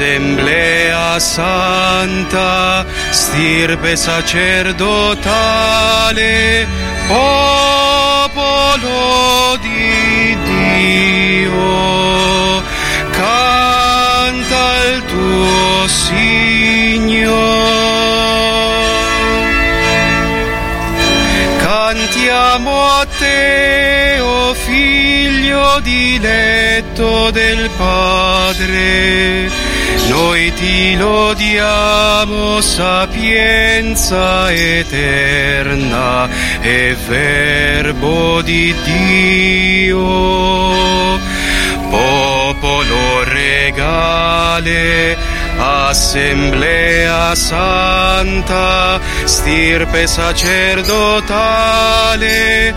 Assemblea Santa, stirpe sacerdotale, popolo di Dio, canta il tuo Signore. Cantiamo a te, o Figlio diletto del Padre, noi ti lodiamo, sapienza eterna e Verbo di Dio, popolo regale, Assemblea Santa, stirpe sacerdotale,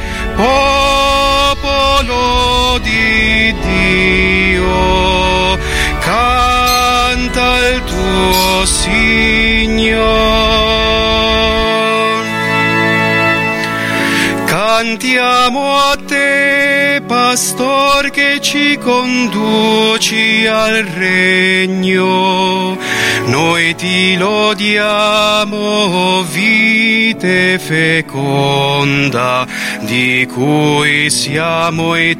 popolo di Dio, canta il tuo Signore. Cantiamo a te, Pastor, che ci conduci al regno, noi ti lodiamo, vite feconda, di cui siamo i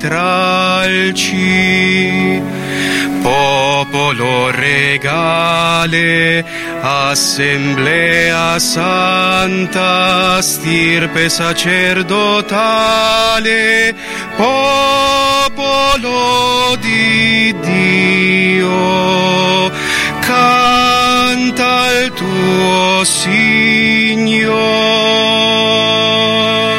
tralci. Popolo regale, Assemblea Santa, stirpe sacerdotale, popolo di Dio, canta il tuo Signore.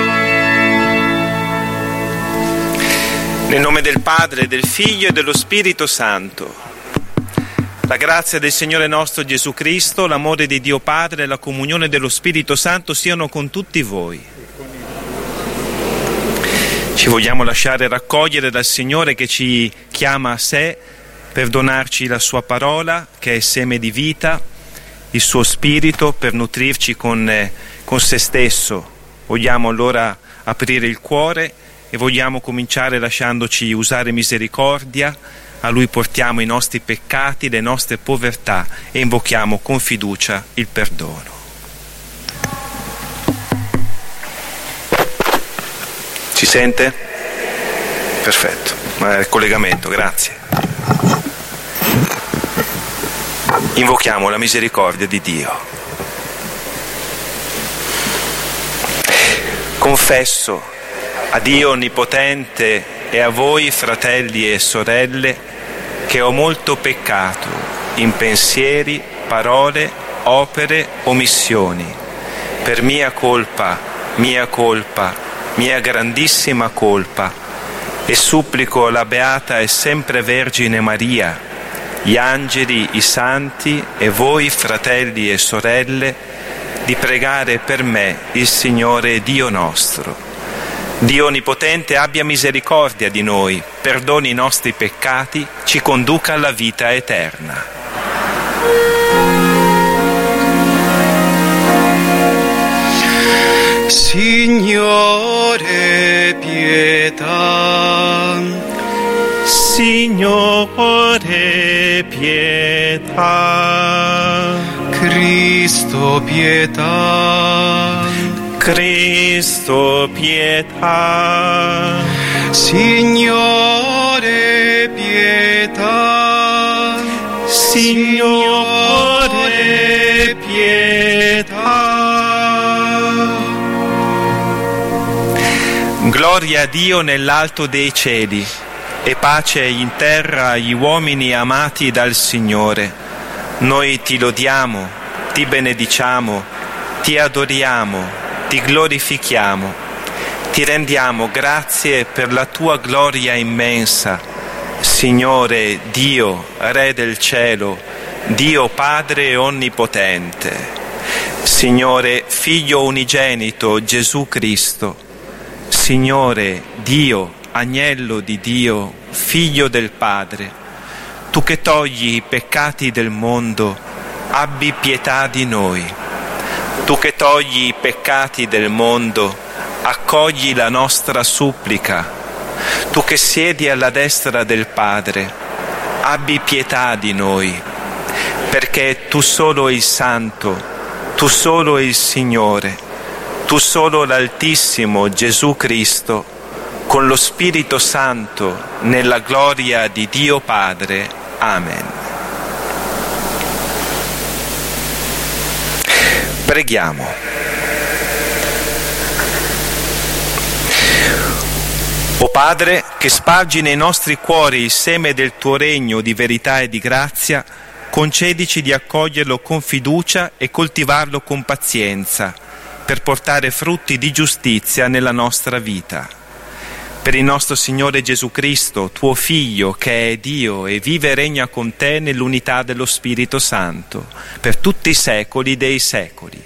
Nel nome del Padre, del Figlio e dello Spirito Santo. La grazia del Signore nostro Gesù Cristo, l'amore di Dio Padre e la comunione dello Spirito Santo siano con tutti voi. Ci vogliamo lasciare raccogliere dal Signore che ci chiama a sé per donarci la sua parola, che è seme di vita, il suo Spirito per nutrirci con se stesso. Vogliamo allora aprire il cuore e vogliamo cominciare lasciandoci usare misericordia. A Lui portiamo i nostri peccati, le nostre povertà e invochiamo con fiducia il perdono. Si sente? Perfetto. Il collegamento, grazie. Invochiamo la misericordia di Dio. Confesso a Dio Onnipotente e a voi, fratelli e sorelle, che ho molto peccato in pensieri, parole, opere, omissioni, per mia colpa, mia grandissima colpa, e supplico la Beata e sempre Vergine Maria, gli angeli, i santi e voi, fratelli e sorelle, di pregare per me il Signore Dio nostro. Dio Onnipotente abbia misericordia di noi, perdoni i nostri peccati, ci conduca alla vita eterna. Signore, pietà. Signore, pietà. Cristo, pietà. Cristo, pietà. Signore, pietà. Signore, pietà. Gloria a Dio nell'alto dei cieli e pace in terra agli uomini amati dal Signore. Noi ti lodiamo, ti benediciamo, ti adoriamo, ti glorifichiamo, ti rendiamo grazie per la tua gloria immensa, Signore Dio, Re del cielo, Dio Padre Onnipotente, Signore Figlio unigenito Gesù Cristo, Signore Dio, Agnello di Dio, Figlio del Padre, tu che togli i peccati del mondo, abbi pietà di noi. Tu che togli i peccati del mondo, accogli la nostra supplica. Tu che siedi alla destra del Padre, abbi pietà di noi. perché tu solo il Santo, tu solo il Signore, tu solo l'Altissimo Gesù Cristo, con lo Spirito Santo, nella gloria di Dio Padre. Amen. Preghiamo. O Padre, che spargi nei nostri cuori il seme del tuo regno di verità e di grazia, concedici di accoglierlo con fiducia e coltivarlo con pazienza, per portare frutti di giustizia nella nostra vita. Per il nostro Signore Gesù Cristo, tuo Figlio, che è Dio e vive e regna con te nell'unità dello Spirito Santo, per tutti i secoli dei secoli.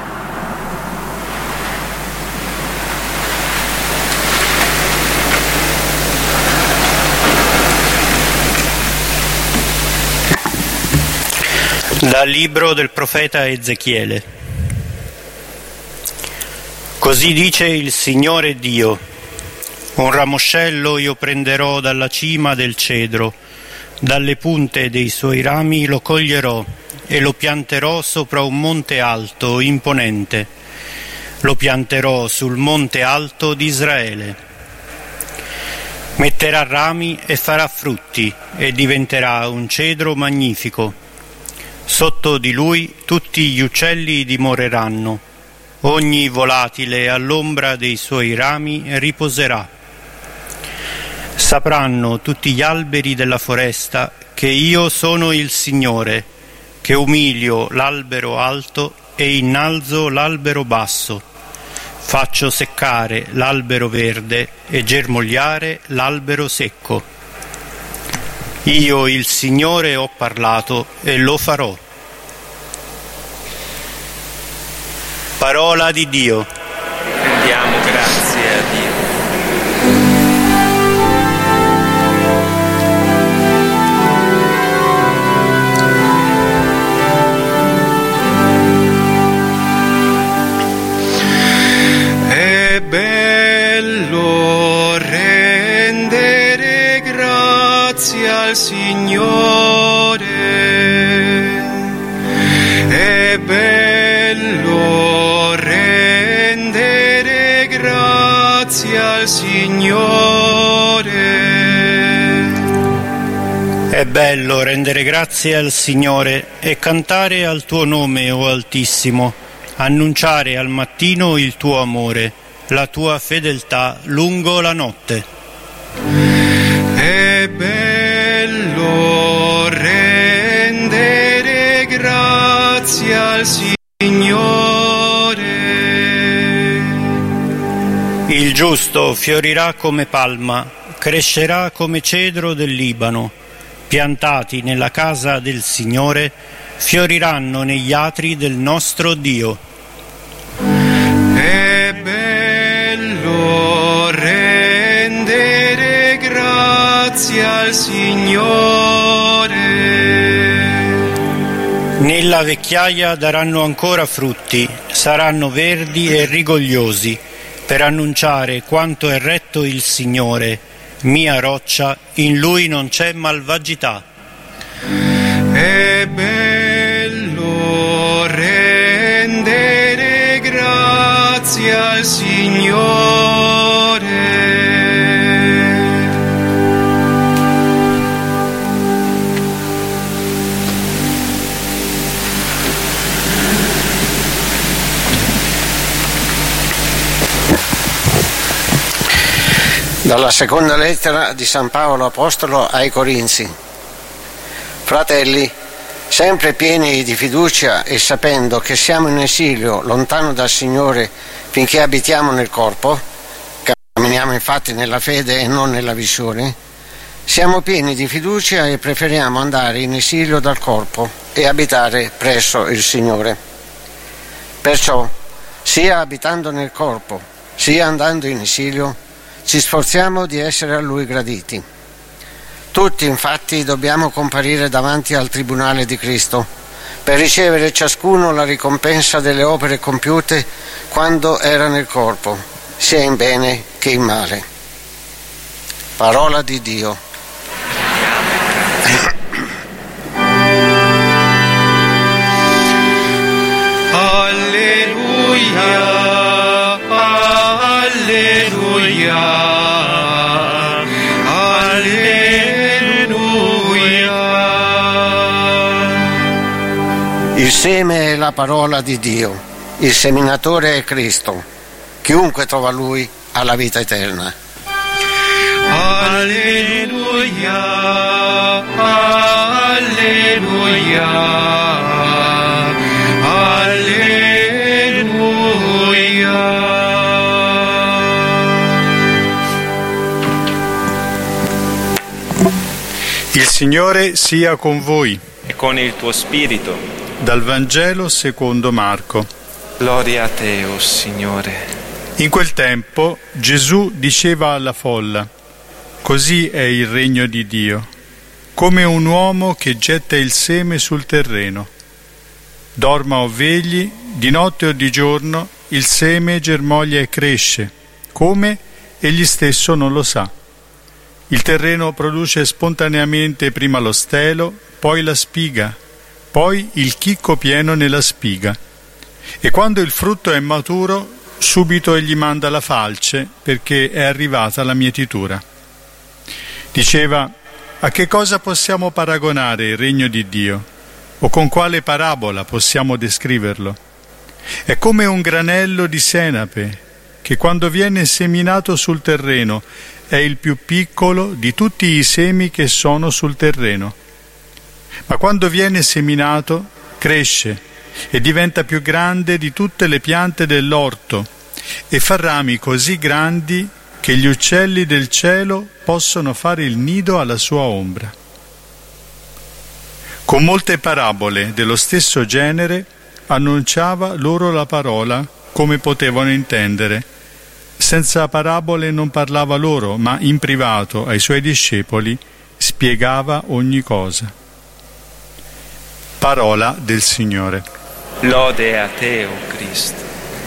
Dal libro del profeta Ezechiele. Così dice il Signore Dio: un ramoscello io prenderò dalla cima del cedro, dalle punte dei suoi rami lo coglierò e lo pianterò sopra un monte alto, imponente. Lo pianterò sul monte alto di Israele. Metterà rami e farà frutti e diventerà un cedro magnifico. Sotto di lui tutti gli uccelli dimoreranno, ogni volatile all'ombra dei suoi rami riposerà. Sapranno tutti gli alberi della foresta che io sono il Signore, che umilio l'albero alto e innalzo l'albero basso, faccio seccare l'albero verde e germogliare l'albero secco. Io, il Signore, ho parlato e lo farò. Parola di Dio. Rendiamo grazie a Dio. È bello rendere grazie al Signore, è bello rendere grazie al Signore. È bello rendere grazie al Signore e cantare al tuo nome, o Altissimo, annunciare al mattino il tuo amore, la tua fedeltà lungo la notte. È bello rendere grazie al Signore. Il giusto fiorirà come palma, crescerà come cedro del Libano. Piantati nella casa del Signore, fioriranno negli atri del nostro Dio. È bello rendere grazie al Signore. Nella vecchiaia daranno ancora frutti, saranno verdi e rigogliosi, per annunciare quanto è retto il Signore, mia roccia, in Lui non c'è malvagità. È bello rendere grazie al Signore. Dalla seconda lettera di San Paolo Apostolo ai Corinzi. Fratelli, sempre pieni di fiducia e sapendo che siamo in esilio lontano dal Signore finché abitiamo nel corpo, camminiamo infatti nella fede e non nella visione, siamo pieni di fiducia e preferiamo andare in esilio dal corpo e abitare presso il Signore. Perciò, sia abitando nel corpo, sia andando in esilio, ci sforziamo di essere a Lui graditi. Tutti, infatti, dobbiamo comparire davanti al tribunale di Cristo per ricevere ciascuno la ricompensa delle opere compiute quando era nel corpo, sia in bene che in male. Parola di Dio. Il seme è la parola di Dio, il seminatore è Cristo. Chiunque trova Lui ha la vita eterna. Alleluia, alleluia, alleluia. Il Signore sia con voi. E con il tuo spirito. Dal Vangelo secondo Marco. Gloria a te, o Signore. In quel tempo Gesù diceva alla folla: così è il regno di Dio, come un uomo che getta il seme sul terreno. Dorma o vegli, di notte o di giorno, il seme germoglia e cresce, come egli stesso non lo sa. Il terreno produce spontaneamente prima lo stelo, poi la spiga, poi il chicco pieno nella spiga. E quando il frutto è maturo, subito egli manda la falce, perché è arrivata la mietitura. Diceva: a che cosa possiamo paragonare il regno di Dio? O con quale parabola possiamo descriverlo? È come un granello di senape, che quando viene seminato sul terreno è il più piccolo di tutti i semi che sono sul terreno. Ma quando viene seminato, cresce e diventa più grande di tutte le piante dell'orto e fa rami così grandi che gli uccelli del cielo possono fare il nido alla sua ombra. Con molte parabole dello stesso genere annunciava loro la parola come potevano intendere. Senza parabole non parlava loro, ma in privato ai suoi discepoli spiegava ogni cosa. Parola del Signore. Lode a te, o Cristo.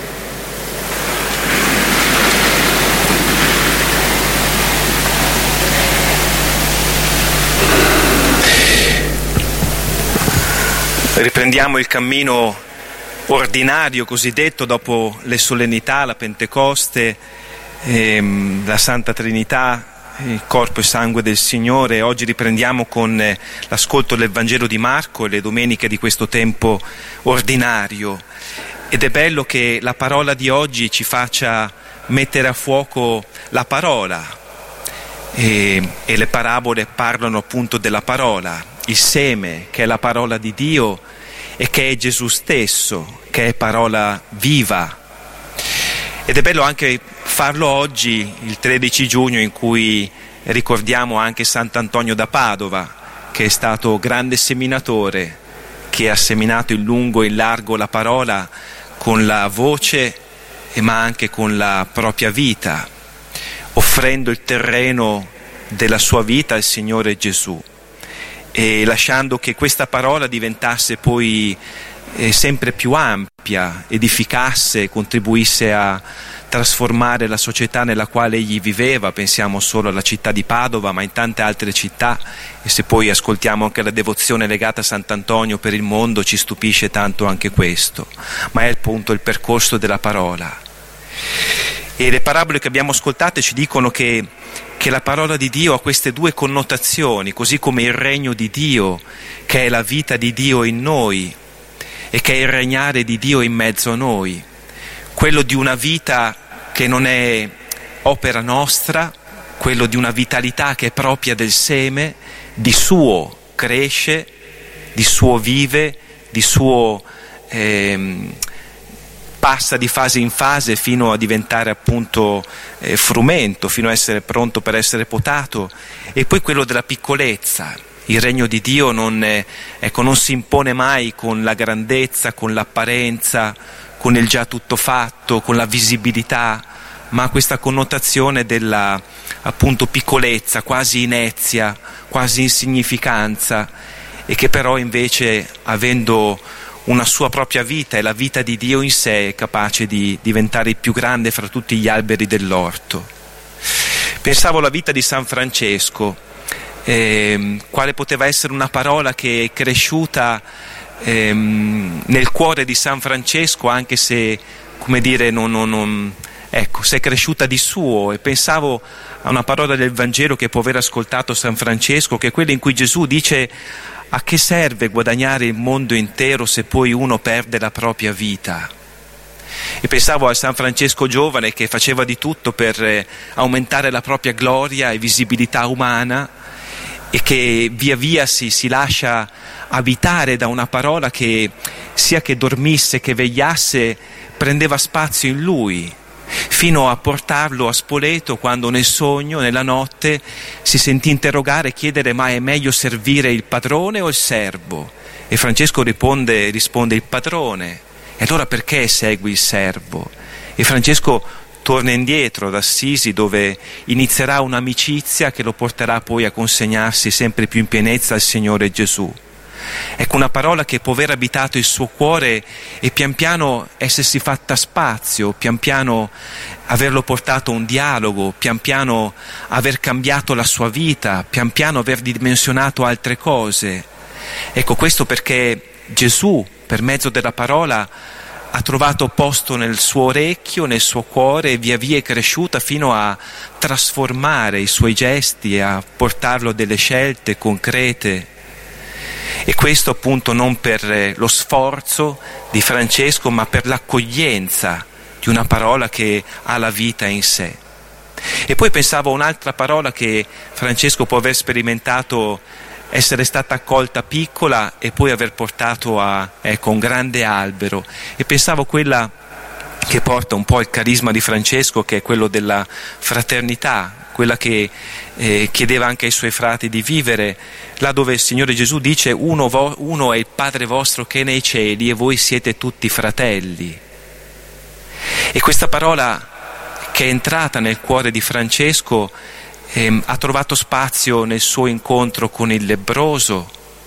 Riprendiamo il cammino ordinario cosiddetto dopo le solennità, la Pentecoste, la Santa Trinità, il corpo e sangue del Signore. Oggi riprendiamo con l'ascolto del Vangelo di Marco e le domeniche di questo tempo ordinario. Ed è bello che la parola di oggi ci faccia mettere a fuoco la parola e le parabole parlano appunto della parola, il seme che è la parola di Dio e che è Gesù stesso, che è parola viva. Ed è bello anche farlo oggi, il 13 giugno, in cui ricordiamo anche Sant'Antonio da Padova, che è stato grande seminatore, che ha seminato in lungo e in largo la parola con la voce ma anche con la propria vita, offrendo il terreno della sua vita al Signore Gesù e lasciando che questa parola diventasse poi sempre più ampia, edificasse, contribuisse a trasformare la società nella quale egli viveva. Pensiamo solo alla città di Padova, ma in tante altre città, e se poi ascoltiamo anche la devozione legata a Sant'Antonio per il mondo ci stupisce tanto anche questo, ma è appunto il percorso della parola. E le parabole che abbiamo ascoltate ci dicono che la parola di Dio ha queste due connotazioni, così come il regno di Dio, che è la vita di Dio in noi e che è il regnare di Dio in mezzo a noi, quello di una vita che non è opera nostra, quello di una vitalità che è propria del seme, di suo cresce, di suo vive, di suo passa di fase in fase fino a diventare appunto frumento, fino a essere pronto per essere potato, e poi quello della piccolezza. Il regno di Dio non si impone mai con la grandezza, con l'apparenza, con il già tutto fatto, con la visibilità, ma questa connotazione della appunto piccolezza, quasi inezia, quasi insignificanza, e che però invece, avendo una sua propria vita e la vita di Dio in sé, è capace di diventare il più grande fra tutti gli alberi dell'orto. Pensavo alla vita di San Francesco, quale poteva essere una parola che è cresciuta nel cuore di San Francesco, anche se, come dire, se è cresciuta di suo. E pensavo a una parola del Vangelo che può aver ascoltato San Francesco, che è quella in cui Gesù dice a che serve guadagnare il mondo intero se poi uno perde la propria vita? E pensavo a San Francesco giovane che faceva di tutto per aumentare la propria gloria e visibilità umana e che via via si lascia abitare da una parola che, sia che dormisse che vegliasse, prendeva spazio in lui, fino a portarlo a Spoleto quando nel sogno, nella notte, si sentì interrogare e chiedere: ma è meglio servire il padrone o il servo? E Francesco risponde il padrone. E allora perché segui il servo? E Francesco torna indietro ad Assisi, dove inizierà un'amicizia che lo porterà poi a consegnarsi sempre più in pienezza al Signore Gesù. Ecco, una parola che può aver abitato il suo cuore e pian piano essersi fatta spazio, pian piano averlo portato a un dialogo, pian piano aver cambiato la sua vita, pian piano aver dimensionato altre cose. Ecco, questo perché Gesù, per mezzo della parola, ha trovato posto nel suo orecchio, nel suo cuore, e via via è cresciuta fino a trasformare i suoi gesti e a portarlo a delle scelte concrete. E questo appunto non per lo sforzo di Francesco, ma per l'accoglienza di una parola che ha la vita in sé. E poi pensavo a un'altra parola che Francesco può aver sperimentato essere stata accolta piccola e poi aver portato a un grande albero, e pensavo quella che porta un po' il carisma di Francesco, che è quello della fraternità, quella che chiedeva anche ai suoi frati di vivere, là dove il Signore Gesù dice: uno è il Padre vostro che è nei cieli e voi siete tutti fratelli. E questa parola, che è entrata nel cuore di Francesco, ha trovato spazio nel suo incontro con il lebbroso,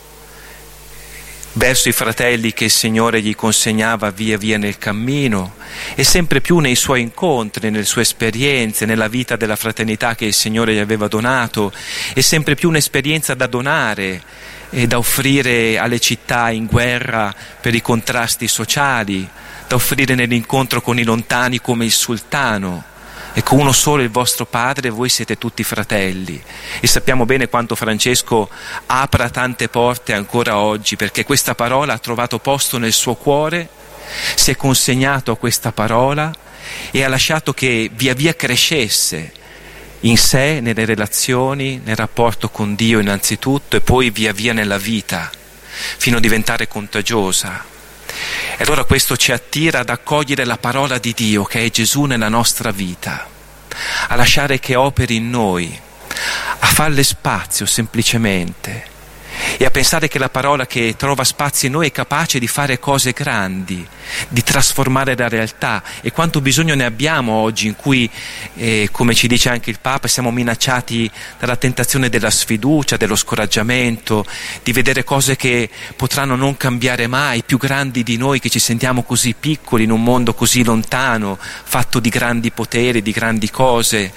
verso i fratelli che il Signore gli consegnava via via nel cammino, e sempre più nei suoi incontri, nelle sue esperienze, nella vita della fraternità che il Signore gli aveva donato, e sempre più un'esperienza da donare e da offrire alle città in guerra per i contrasti sociali, da offrire nell'incontro con i lontani come il sultano. Ecco, uno solo il vostro Padre, voi siete tutti fratelli. E sappiamo bene quanto Francesco apra tante porte ancora oggi, perché questa parola ha trovato posto nel suo cuore, si è consegnato a questa parola e ha lasciato che via via crescesse in sé, nelle relazioni, nel rapporto con Dio innanzitutto, e poi via via nella vita, fino a diventare contagiosa. E allora questo ci attira ad accogliere la parola di Dio, che è Gesù, nella nostra vita, a lasciare che operi in noi, a farle spazio semplicemente, e a pensare che la parola che trova spazio in noi è capace di fare cose grandi, di trasformare la realtà. E quanto bisogno ne abbiamo oggi, in cui, come ci dice anche il Papa, siamo minacciati dalla tentazione della sfiducia, dello scoraggiamento, di vedere cose che potranno non cambiare mai, più grandi di noi, che ci sentiamo così piccoli in un mondo così lontano, fatto di grandi poteri, di grandi cose.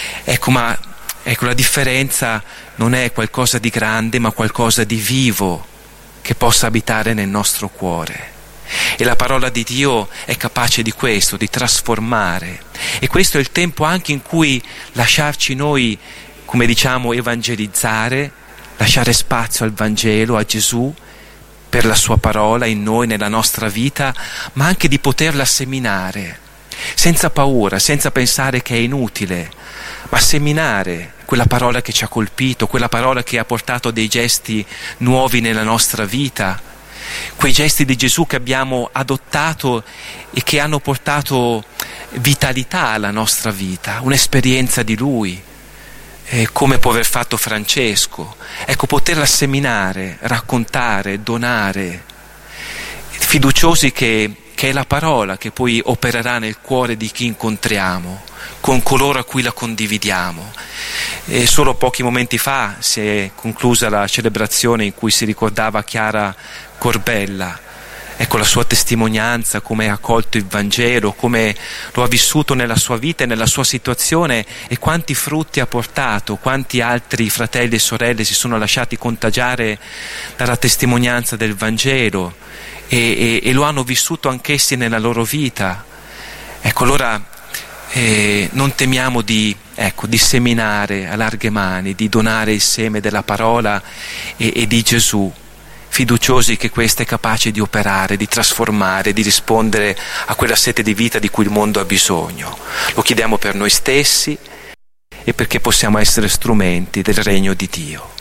Ecco, la differenza non è qualcosa di grande, ma qualcosa di vivo che possa abitare nel nostro cuore. E la parola di Dio è capace di questo, di trasformare. E questo è il tempo anche in cui lasciarci noi, come diciamo, evangelizzare, lasciare spazio al Vangelo, a Gesù, per la sua parola in noi, nella nostra vita, ma anche di poterla seminare, senza paura, senza pensare che è inutile, ma seminare quella parola che ci ha colpito, quella parola che ha portato dei gesti nuovi nella nostra vita, quei gesti di Gesù che abbiamo adottato e che hanno portato vitalità alla nostra vita, un'esperienza di Lui, come può aver fatto Francesco. Ecco, poterla seminare, raccontare, donare, fiduciosi che è la parola che poi opererà nel cuore di chi incontriamo, con coloro a cui la condividiamo. E solo pochi momenti fa si è conclusa la celebrazione in cui si ricordava Chiara Corbella. Ecco la sua testimonianza, come ha accolto il Vangelo, come lo ha vissuto nella sua vita e nella sua situazione, e quanti frutti ha portato, quanti altri fratelli e sorelle si sono lasciati contagiare dalla testimonianza del Vangelo e lo hanno vissuto anch'essi nella loro vita. Ecco, allora non temiamo di seminare a larghe mani, di donare il seme della parola e di Gesù, fiduciosi che questo è capace di operare, di trasformare, di rispondere a quella sete di vita di cui il mondo ha bisogno. Lo chiediamo per noi stessi e perché possiamo essere strumenti del regno di Dio.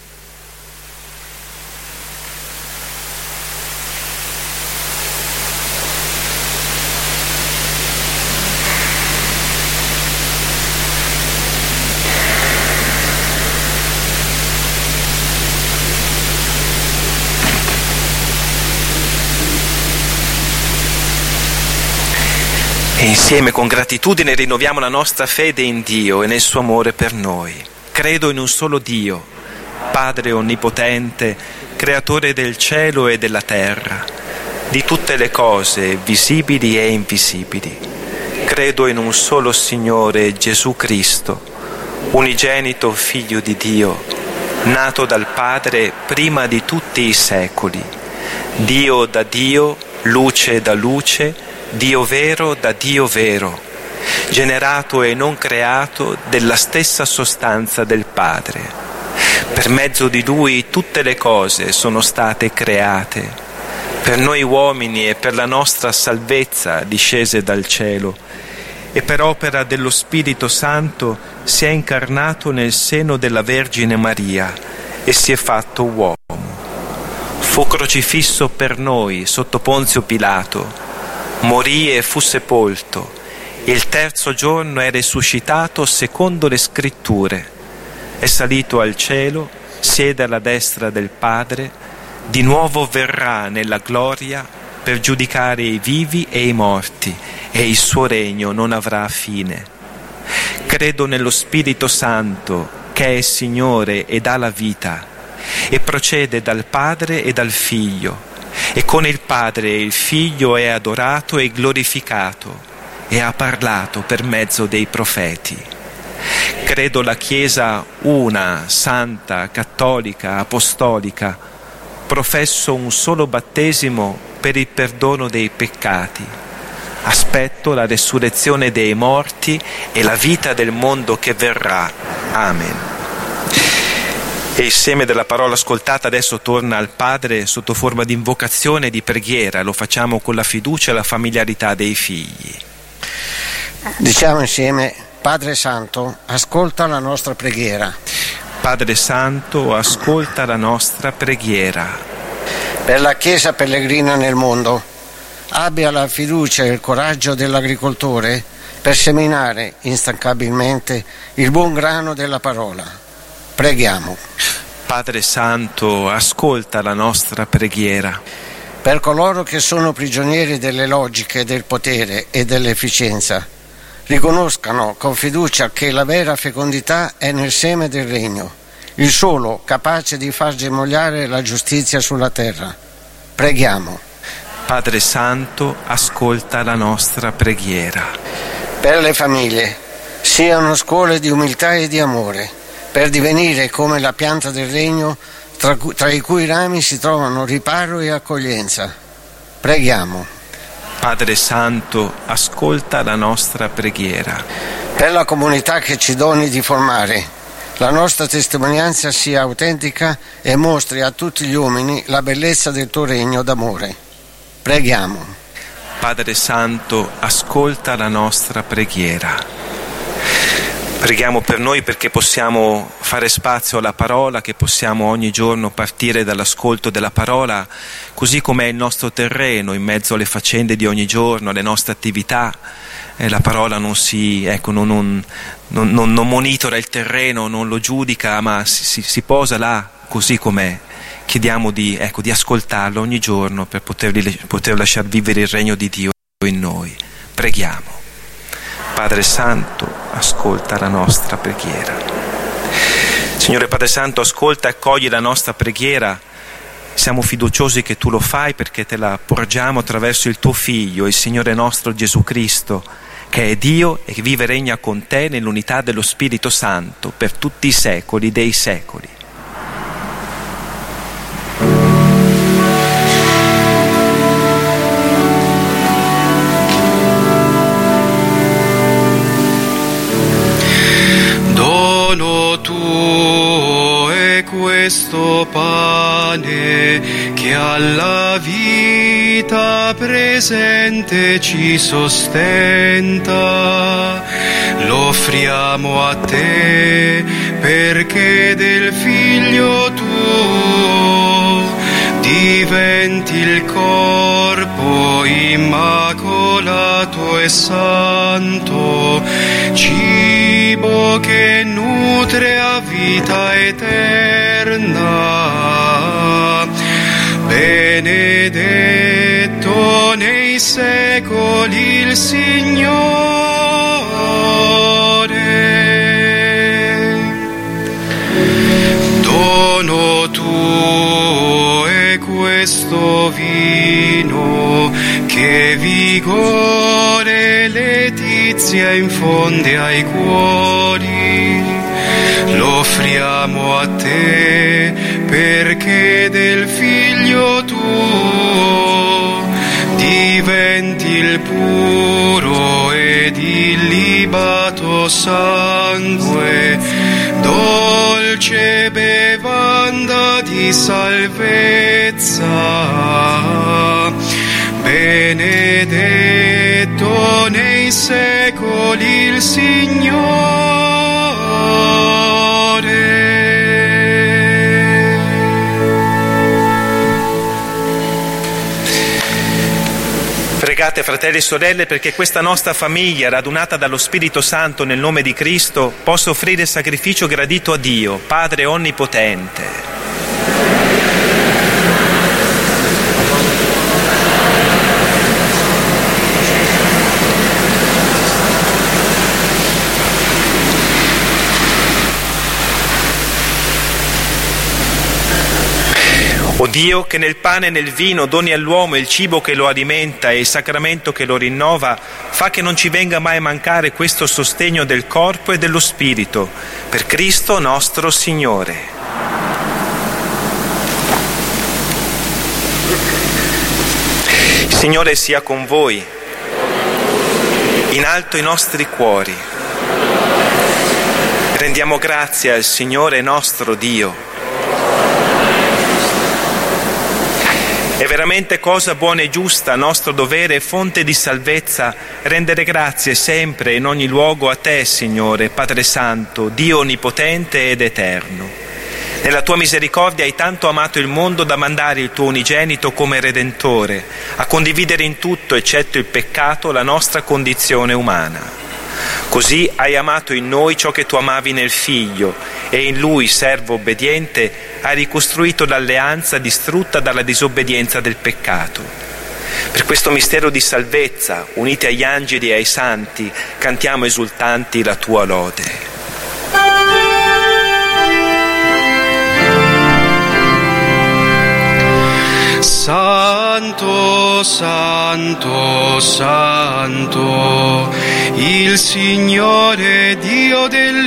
E insieme con gratitudine rinnoviamo la nostra fede in Dio e nel suo amore per noi. Credo in un solo Dio, Padre onnipotente, creatore del cielo e della terra, di tutte le cose visibili e invisibili. Credo in un solo Signore, Gesù Cristo, unigenito Figlio di Dio, nato dal Padre prima di tutti i secoli, Dio da Dio, luce da luce, Dio vero da Dio vero, generato e non creato della stessa sostanza del Padre. Per mezzo di Lui tutte le cose sono state create, per noi uomini e per la nostra salvezza discese dal cielo, e per opera dello Spirito Santo si è incarnato nel seno della Vergine Maria e si è fatto uomo. Fu crocifisso per noi sotto Ponzio Pilato, morì e fu sepolto. Il terzo giorno è risuscitato secondo le Scritture. È salito al cielo, siede alla destra del Padre, di nuovo verrà nella gloria per giudicare i vivi e i morti, e il suo regno non avrà fine. Credo nello Spirito Santo, che è Signore e dà la vita, e procede dal Padre e dal Figlio, e con il Padre e il Figlio è adorato e glorificato, e ha parlato per mezzo dei profeti. Credo la Chiesa una, santa, cattolica, apostolica, professo un solo battesimo per il perdono dei peccati, aspetto la resurrezione dei morti e la vita del mondo che verrà. Amen. E il seme della parola ascoltata adesso torna al Padre sotto forma di invocazione e di preghiera. Lo facciamo con la fiducia e la familiarità dei figli. Diciamo insieme: Padre Santo, ascolta la nostra preghiera. Padre Santo, ascolta la nostra preghiera. Per la Chiesa pellegrina nel mondo, abbia la fiducia e il coraggio dell'agricoltore per seminare instancabilmente il buon grano della parola. Preghiamo. Padre Santo, ascolta la nostra preghiera. Per coloro che sono prigionieri delle logiche del potere e dell'efficienza, riconoscano con fiducia che la vera fecondità è nel seme del regno, il solo capace di far germogliare la giustizia sulla terra. Preghiamo. Padre Santo, ascolta la nostra preghiera. Per le famiglie, siano scuole di umiltà e di amore, per divenire come la pianta del regno tra i cui rami si trovano riparo e accoglienza. Preghiamo. Padre Santo, ascolta la nostra preghiera. Per la comunità che ci doni di formare, la nostra testimonianza sia autentica e mostri a tutti gli uomini la bellezza del tuo regno d'amore. Preghiamo. Padre Santo, ascolta la nostra preghiera. Preghiamo per noi perché possiamo fare spazio alla parola, che possiamo ogni giorno partire dall'ascolto della parola, così come è il nostro terreno, in mezzo alle faccende di ogni giorno, alle nostre attività. La parola non monitora il terreno, non lo giudica, ma si posa là così com'è. Chiediamo di ascoltarlo ogni giorno per poter lasciar vivere il regno di Dio in noi. Preghiamo. Padre Santo, ascolta la nostra preghiera. Signore Padre Santo, ascolta e accogli la nostra preghiera. Siamo fiduciosi che Tu lo fai perché te la porgiamo attraverso il Tuo Figlio, il Signore nostro Gesù Cristo, che è Dio e che vive e regna con Te nell'unità dello Spirito Santo per tutti i secoli dei secoli. Dono Tuo è questo pane vita presente ci sostenta, lo offriamo a te perché del Figlio tuo diventi il corpo immacolato e santo, cibo che nutre a vita eterna, benedetto nei secoli il Signore. Dono tuo è questo vino che vigore e letizia infonde ai cuori, lo offriamo a te perché del Figlio tuo diventi il puro ed illibato sangue, dolce bevanda di salvezza, benedetto nei secoli il Signore. Pregate, fratelli e sorelle, perché questa nostra famiglia, radunata dallo Spirito Santo nel nome di Cristo, possa offrire sacrificio gradito a Dio, Padre Onnipotente. O Dio, che nel pane e nel vino doni all'uomo il cibo che lo alimenta e il sacramento che lo rinnova, fa che non ci venga mai a mancare questo sostegno del corpo e dello spirito, per Cristo nostro Signore. Il Signore sia con voi, in alto i nostri cuori. Rendiamo grazie al Signore nostro Dio. È veramente cosa buona e giusta, nostro dovere e fonte di salvezza, rendere grazie sempre e in ogni luogo a Te, Signore, Padre Santo, Dio onnipotente ed eterno. Nella Tua misericordia hai tanto amato il mondo da mandare il Tuo unigenito come Redentore, a condividere in tutto, eccetto il peccato, la nostra condizione umana. Così hai amato in noi ciò che Tu amavi nel Figlio, e in Lui, servo obbediente, hai ricostruito l'alleanza distrutta dalla disobbedienza del peccato. Per questo mistero di salvezza, uniti agli angeli e ai santi, cantiamo esultanti la Tua lode. Santo, santo, santo, il Signore Dio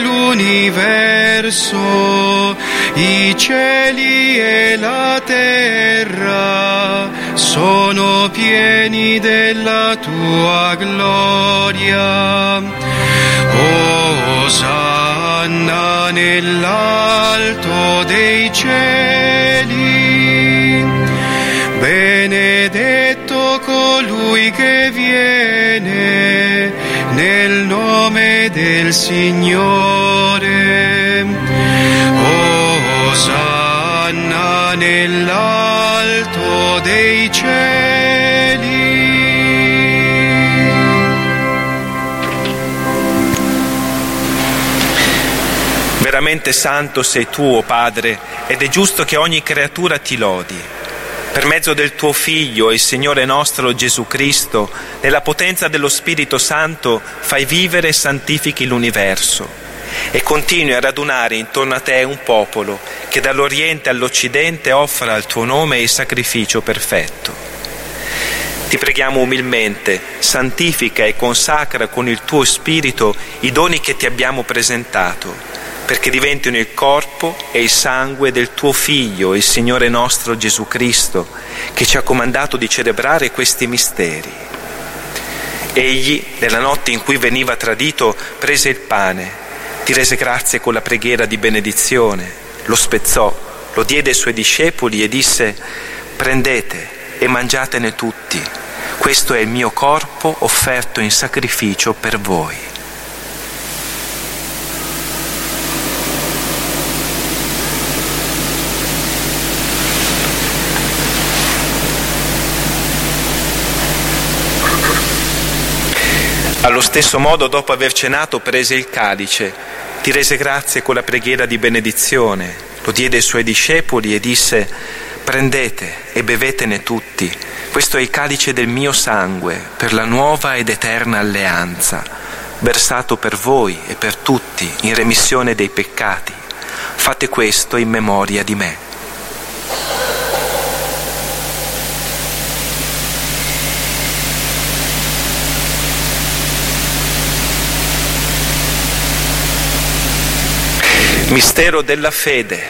dell'universo, i cieli e la terra sono pieni della Tua gloria. Osanna nell'alto dei cieli, benedetto colui che viene nel nome del Signore. Osanna nell'alto dei cieli. Veramente santo sei Tu, o Padre, ed è giusto che ogni creatura Ti lodi. Per mezzo del Tuo Figlio, il Signore nostro Gesù Cristo, nella potenza dello Spirito Santo, fai vivere e santifichi l'universo e continui a radunare intorno a Te un popolo che dall'Oriente all'Occidente offra al Tuo nome il sacrificio perfetto. Ti preghiamo umilmente, santifica e consacra con il Tuo Spirito i doni che Ti abbiamo presentato, perché diventino il corpo e il sangue del Tuo Figlio, il Signore nostro Gesù Cristo, che ci ha comandato di celebrare questi misteri. Egli, nella notte in cui veniva tradito, prese il pane, ti rese grazie con la preghiera di benedizione, lo spezzò, lo diede ai Suoi discepoli e disse: «Prendete, e mangiatene tutti. Questo è il mio corpo offerto in sacrificio per voi. Allo stesso modo, dopo aver cenato, prese il calice, ti rese grazie con la preghiera di benedizione, lo diede ai suoi discepoli e disse: prendete e bevetene tutti, questo è il calice del mio sangue, per la nuova ed eterna alleanza, versato per voi e per tutti in remissione dei peccati. Fate questo in memoria di me. Mistero della fede.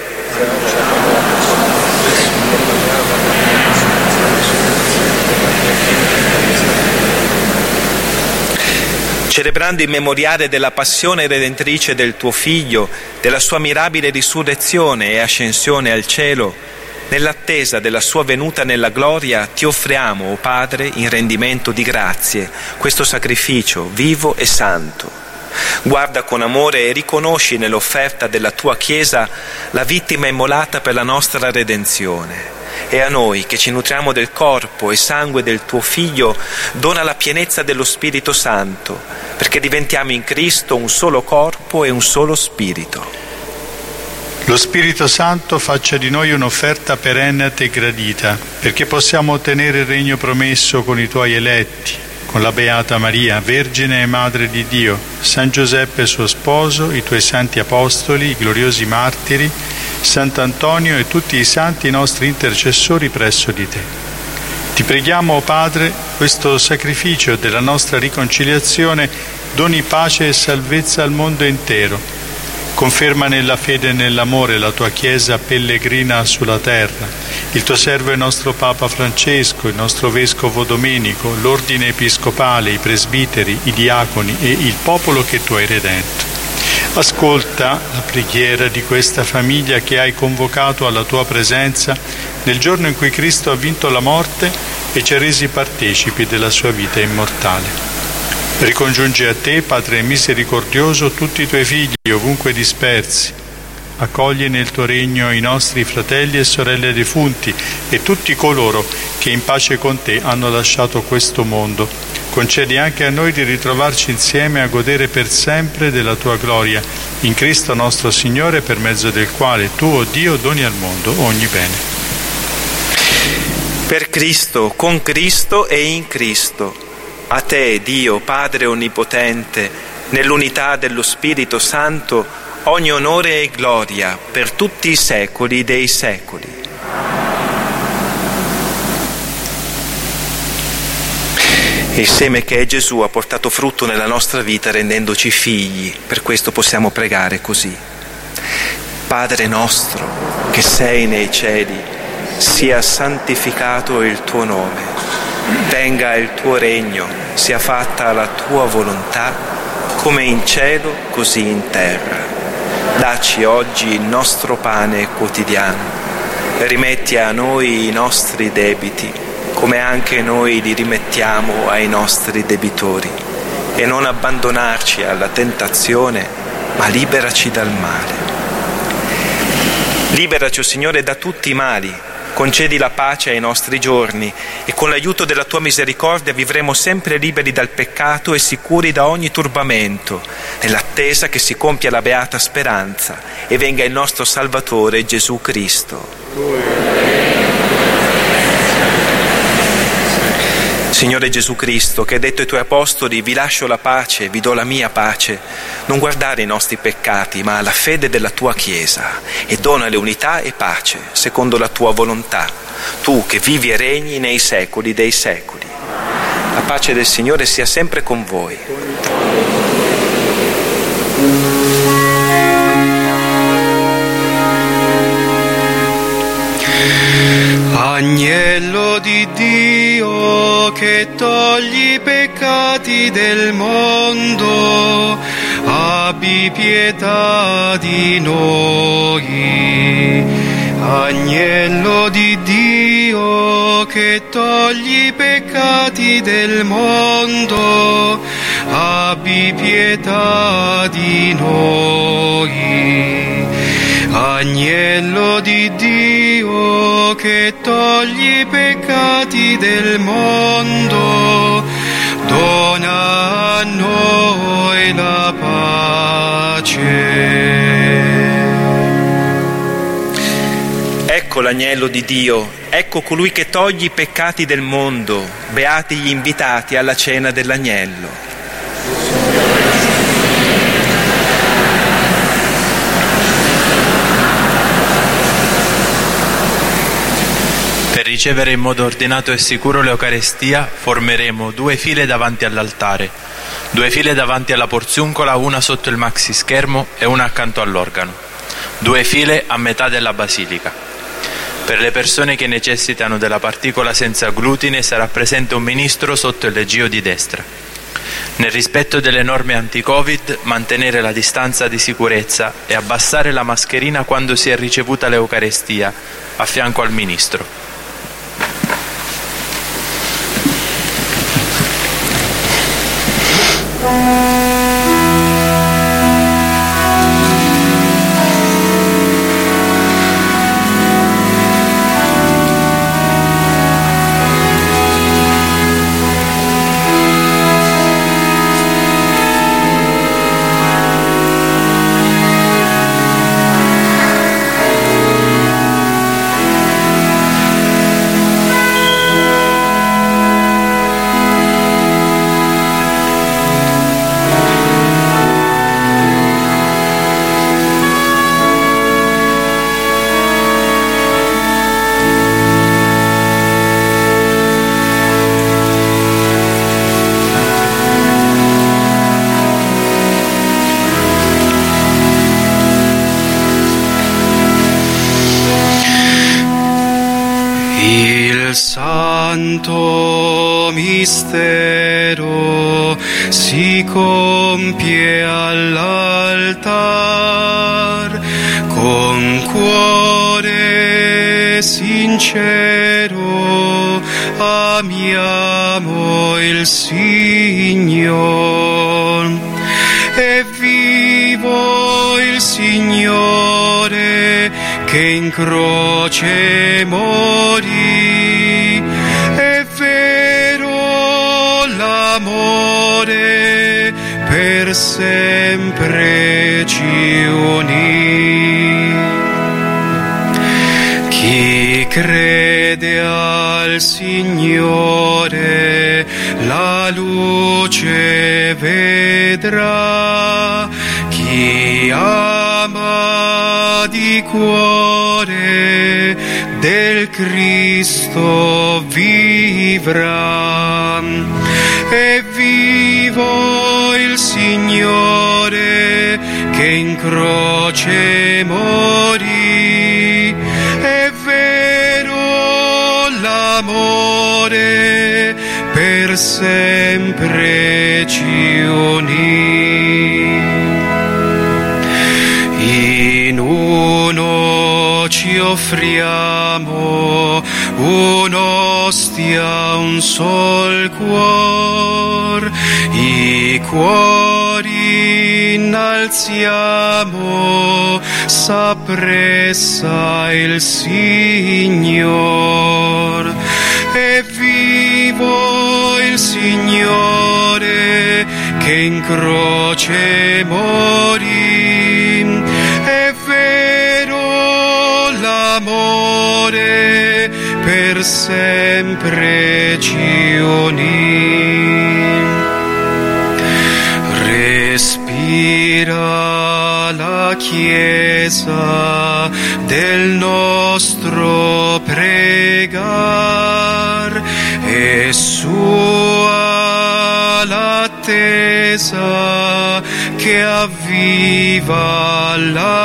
Celebrando il memoriale della passione redentrice del tuo Figlio, della sua mirabile risurrezione e ascensione al cielo, nell'attesa della sua venuta nella gloria, ti offriamo, o Padre, in rendimento di grazie, questo sacrificio vivo e santo. Guarda con amore e riconosci nell'offerta della tua Chiesa la vittima immolata per la nostra redenzione. E a noi, che ci nutriamo del corpo e sangue del tuo Figlio, dona la pienezza dello Spirito Santo, perché diventiamo in Cristo un solo corpo e un solo Spirito. Lo Spirito Santo faccia di noi un'offerta perenne e gradita, perché possiamo ottenere il regno promesso con i tuoi eletti, con la Beata Maria, Vergine e Madre di Dio, San Giuseppe suo sposo, i tuoi santi apostoli, i gloriosi martiri, Sant'Antonio e tutti i santi nostri intercessori presso di te. Ti preghiamo, o Padre, questo sacrificio della nostra riconciliazione doni pace e salvezza al mondo intero. Conferma nella fede e nell'amore la tua Chiesa pellegrina sulla terra, il tuo servo e nostro Papa Francesco, il nostro Vescovo Domenico, l'ordine episcopale, i presbiteri, i diaconi e il popolo che tu hai redento. Ascolta la preghiera di questa famiglia che hai convocato alla tua presenza nel giorno in cui Cristo ha vinto la morte e ci ha resi partecipi della sua vita immortale. Ricongiungi a te, Padre misericordioso, tutti i tuoi figli ovunque dispersi. Accogli nel tuo regno i nostri fratelli e sorelle defunti e tutti coloro che in pace con te hanno lasciato questo mondo. Concedi anche a noi di ritrovarci insieme a godere per sempre della tua gloria, in Cristo nostro Signore, per mezzo del quale tu, o Dio, doni al mondo ogni bene. Per Cristo, con Cristo e in Cristo, a te, Dio, Padre Onnipotente, nell'unità dello Spirito Santo, ogni onore e gloria per tutti i secoli dei secoli. Il seme che è Gesù ha portato frutto nella nostra vita rendendoci figli, per questo possiamo pregare così. Padre nostro, che sei nei cieli, sia santificato il tuo nome. Venga il tuo regno, sia fatta la tua volontà, come in cielo, così in terra. Dacci oggi il nostro pane quotidiano. Rimetti a noi i nostri debiti, come anche noi li rimettiamo ai nostri debitori. E non abbandonarci alla tentazione, ma liberaci dal male. Liberaci, o Signore, da tutti i mali. Concedi la pace ai nostri giorni e con l'aiuto della tua misericordia vivremo sempre liberi dal peccato e sicuri da ogni turbamento, nell'attesa che si compia la beata speranza e venga il nostro Salvatore Gesù Cristo. Signore Gesù Cristo, che hai detto ai tuoi apostoli: vi lascio la pace, vi do la mia pace, non guardare i nostri peccati, ma la fede della tua Chiesa, e donale unità e pace, secondo la tua volontà, tu che vivi e regni nei secoli dei secoli. La pace del Signore sia sempre con voi. Agnello di Dio che togli i peccati del mondo, abbi pietà di noi. Agnello di Dio che togli i peccati del mondo, abbi pietà di noi. Agnello di Dio che togli i peccati del mondo, dona a noi la pace. Ecco l'agnello di Dio, ecco colui che toglie i peccati del mondo. Beati gli invitati alla cena dell'agnello. Per ricevere in modo ordinato e sicuro l'Eucarestia formeremo 2 file davanti all'altare, 2 file davanti alla porziuncola, una sotto il maxi schermo e una accanto all'organo, 2 file a metà della basilica. Per le persone che necessitano della particola senza glutine sarà presente un ministro sotto il leggio di destra. Nel rispetto delle norme anti-Covid, mantenere la distanza di sicurezza e abbassare la mascherina quando si è ricevuta l'Eucarestia, a fianco al ministro. Santo mistero si compie all'altar, con cuore sincero amiamo il Signore. E vivo il Signore che in croce morì, è vero l'amore per sempre ci unì. Chi crede al Signore la luce vedrà, chi ama di cuore del Cristo vivrà. E vivo il Signore che in croce morì, è vero l'amore per sempre ci unì. In uno ci offriamo un'ostia, un sol cuor, i cuori innalziamo, s'appressa il Signor. E vivo il Signore che in croce morì, è vero l'amore per sempre ci unì. Respira la Chiesa del nostro pregar, e sua l'attesa che avviva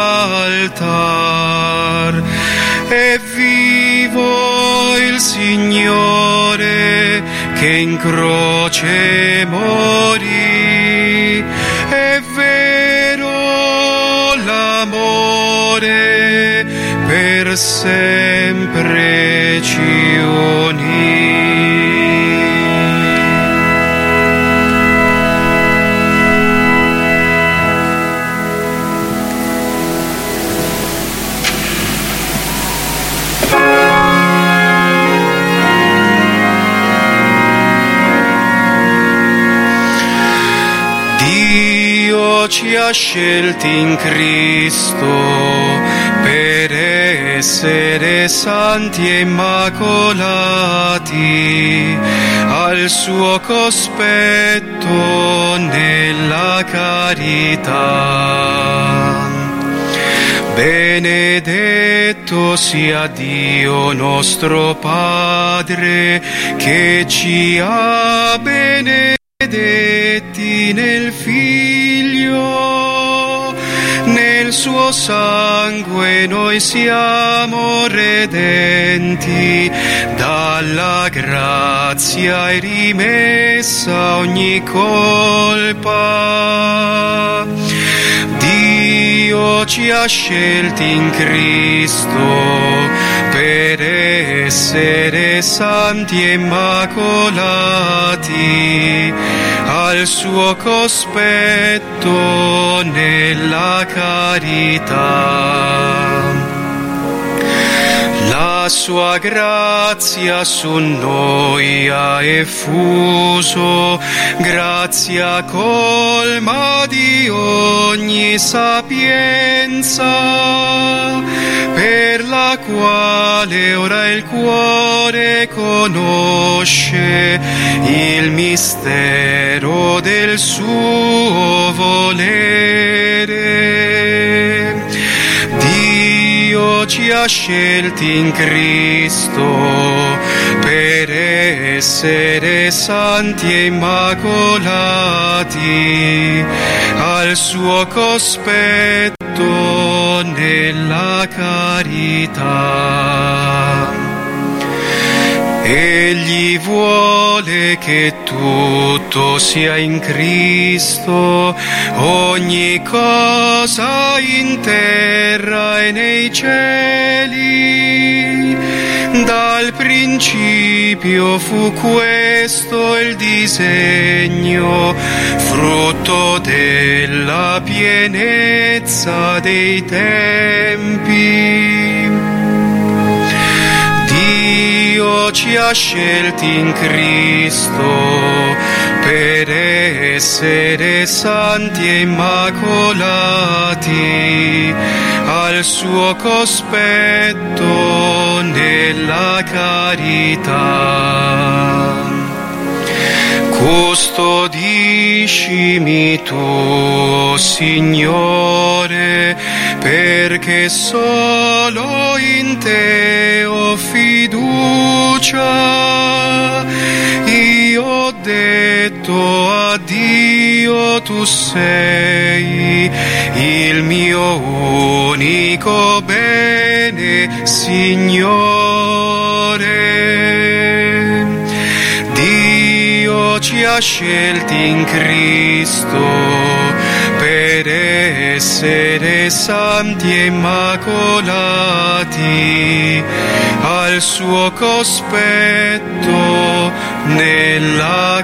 l'altar. E vivo il Signore che in croce morì, è vero l'amore per per sempre ci unì. Ci ha scelti in Cristo per essere santi e immacolati al suo cospetto nella carità. Benedetto sia Dio nostro Padre che ci ha benedetti nel Figlio, nel suo sangue noi siamo redenti dalla grazia e rimessa ogni colpa. Dio ci ha scelti in Cristo per essere santi e immacolati al suo cospetto nella carità. La sua grazia su noi ha effuso, grazia colma di ogni sapienza, per la quale ora il cuore conosce il mistero del suo volere. Dio ci ha scelti in Cristo per essere santi e immacolati al suo cospetto nella carità. Egli vuole che tutto sia in Cristo, ogni cosa in terra e nei cieli. Dal principio fu questo il disegno, frutto della pienezza dei tempi. Dio ci ha scelti in Cristo per essere santi e immacolati al suo cospetto nella carità. Custodiscimi tu, Signore, perché solo in te ho fiducia. Io ho detto a Dio, tu sei il mio unico bene, Signore. Dio ci ha scelti in Cristo per essere santi e immacolati al suo cospetto nella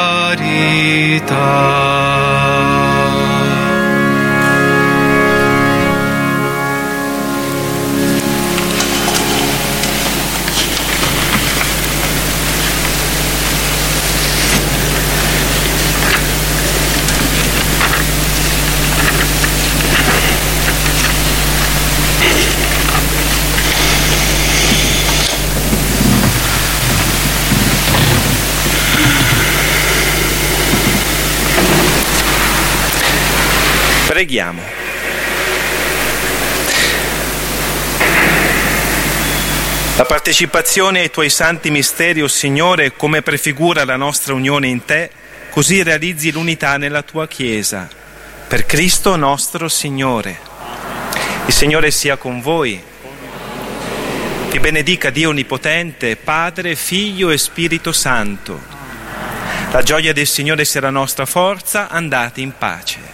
carità. Preghiamo. La partecipazione ai tuoi santi misteri, o Signore, come prefigura la nostra unione in te, così realizzi l'unità nella tua Chiesa. Per Cristo nostro Signore. Il Signore sia con voi. Vi benedica Dio Onnipotente, Padre, Figlio e Spirito Santo. La gioia del Signore sia la nostra forza. Andate in pace.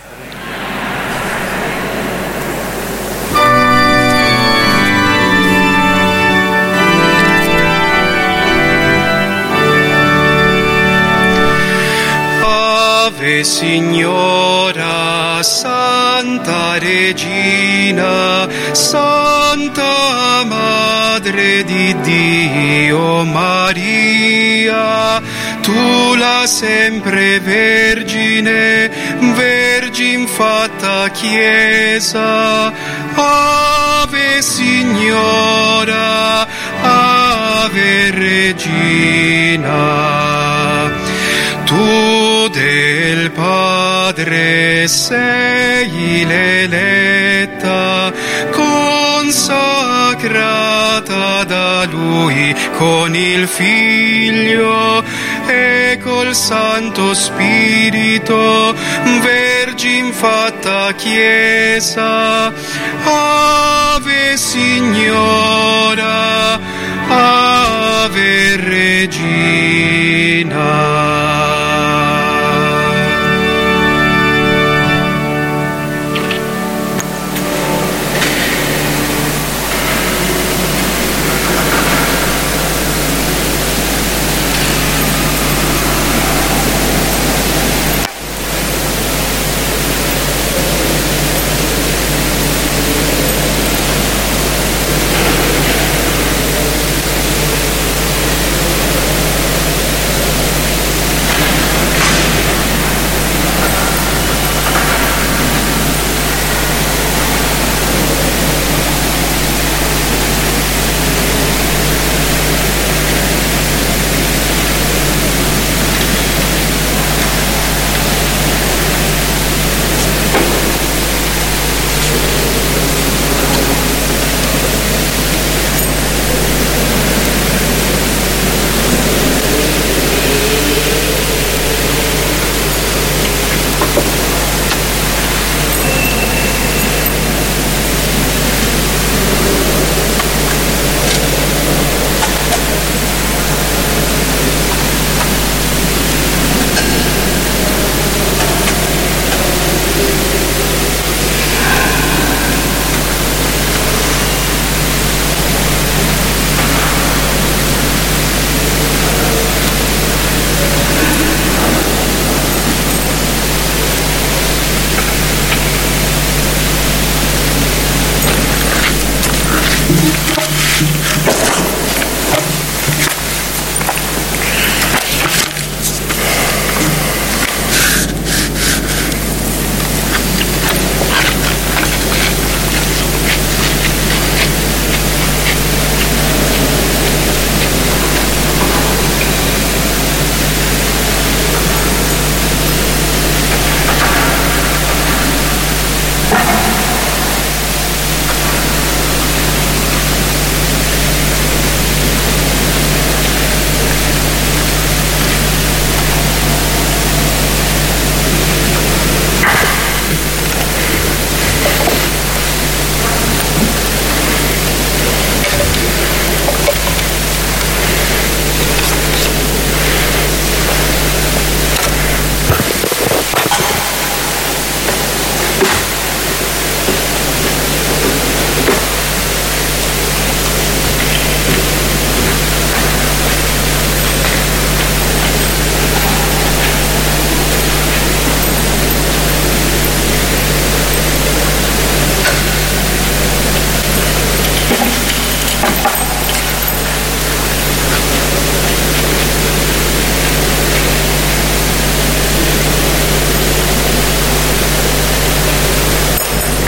Ave Signora, Santa Regina, Santa Madre di Dio Maria, tu la sempre Vergine, Vergin fatta Chiesa, Ave Signora, Ave Regina. Tu del Padre sei l'eletta, consacrata da Lui con il Figlio e col Santo Spirito, Vergin fatta Chiesa, Ave Signora, Ave Regina.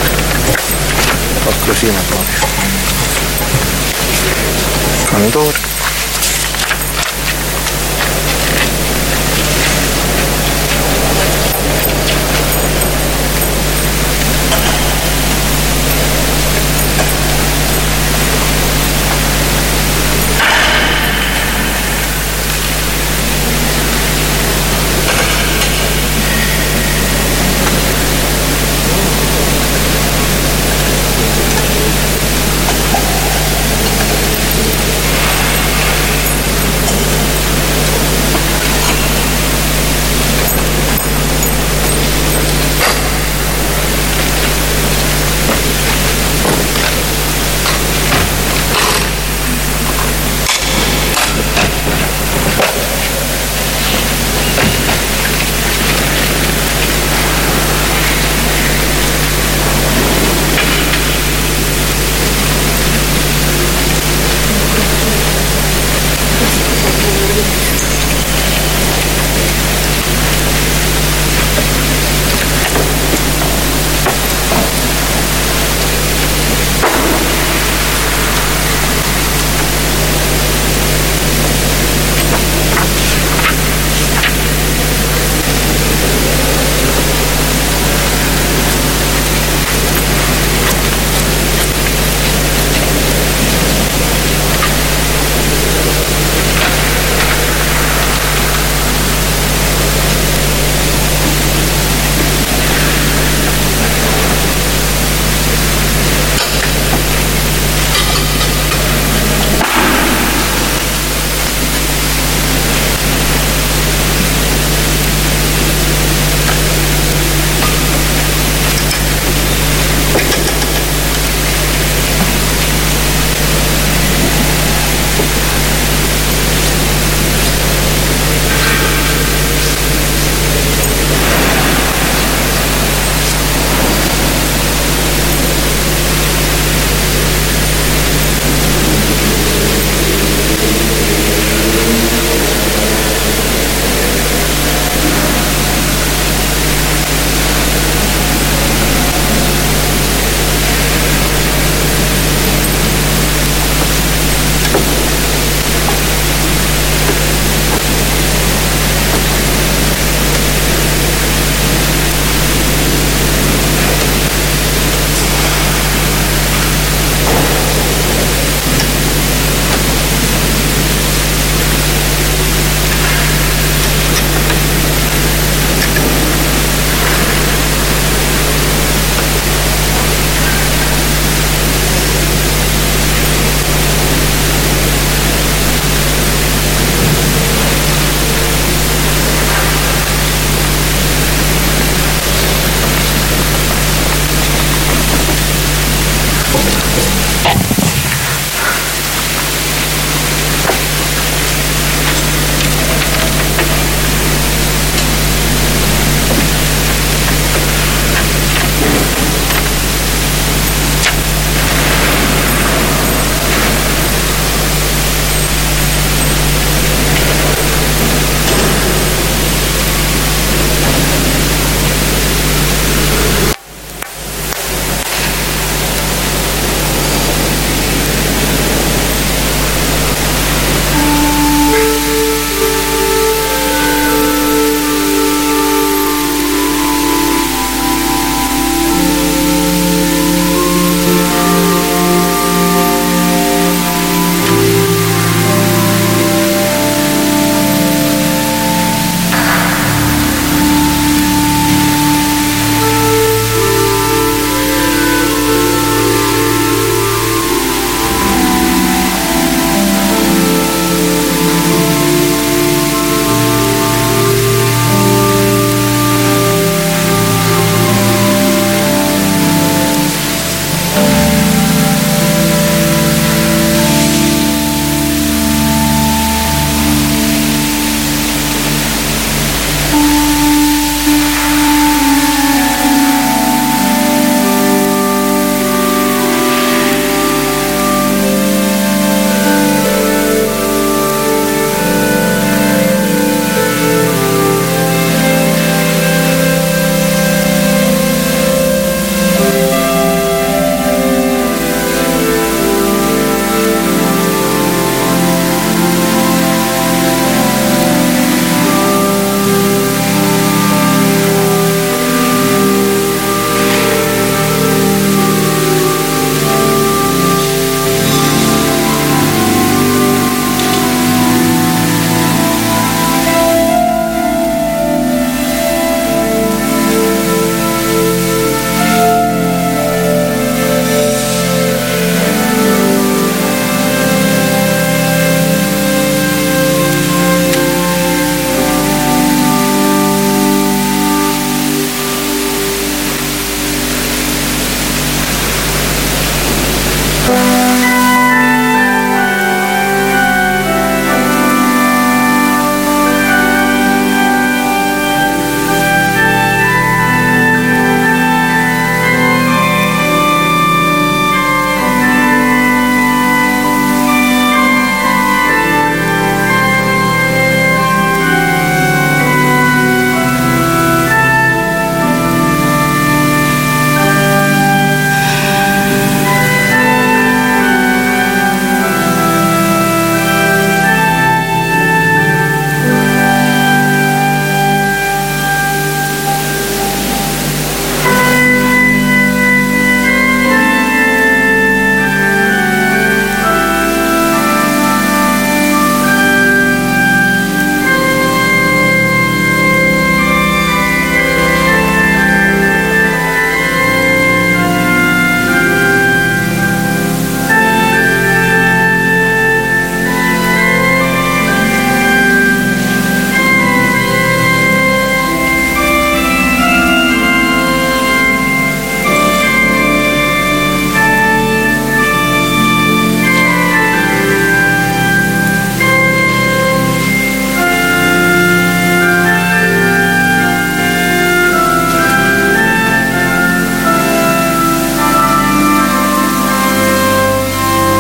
Esclusiva proprio. Candore.